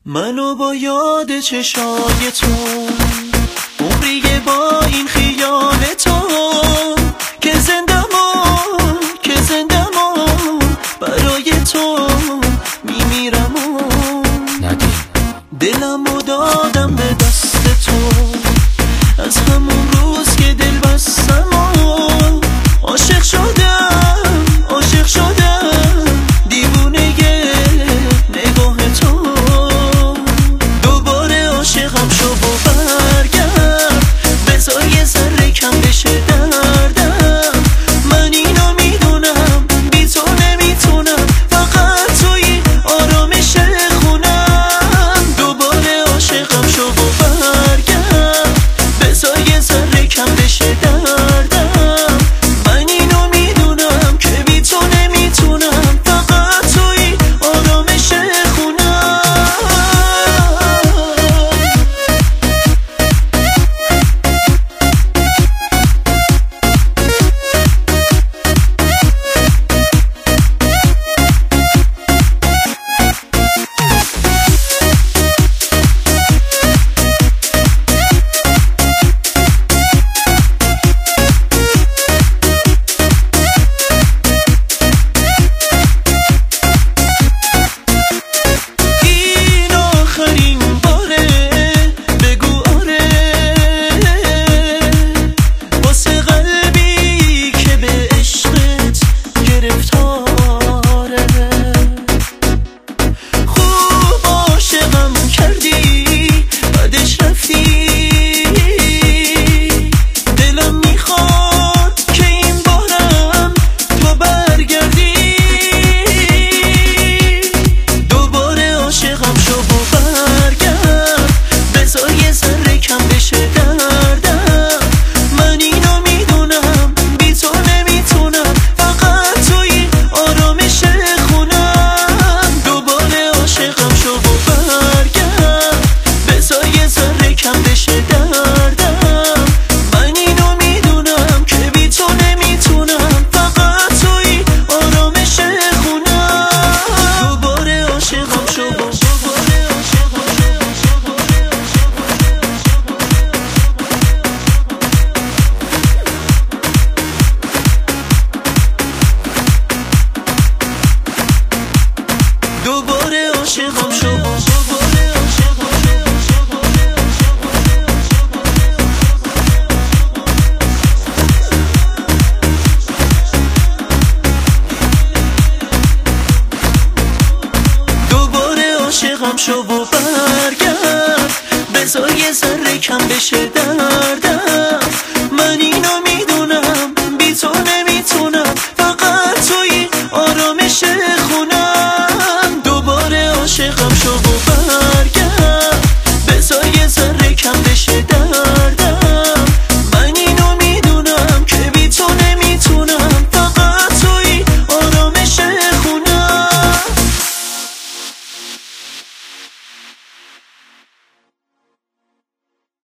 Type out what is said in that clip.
منو با یاد چشای تو عمریه با این خیال تو که زندم برای تو میمیرم دلمو دادم به دست تو از همون روز که دل بستم عاشق شدم دیوونه نگاه تو دوباره عاشقم شو و برگرد بذار یه ذره کم بشه دردم من اینو میدونم بی تو نمیتونم فقط توی آرامش خونم دوباره عاشقم شو و برگرد بذار یه ذره کم بشه دردم من اینو میدونم که بی تو نمیتونم فقط توی آرامش خونم عاشقم شو و برگرد بذار یه ذره کم بشه دردم من اینو میدونم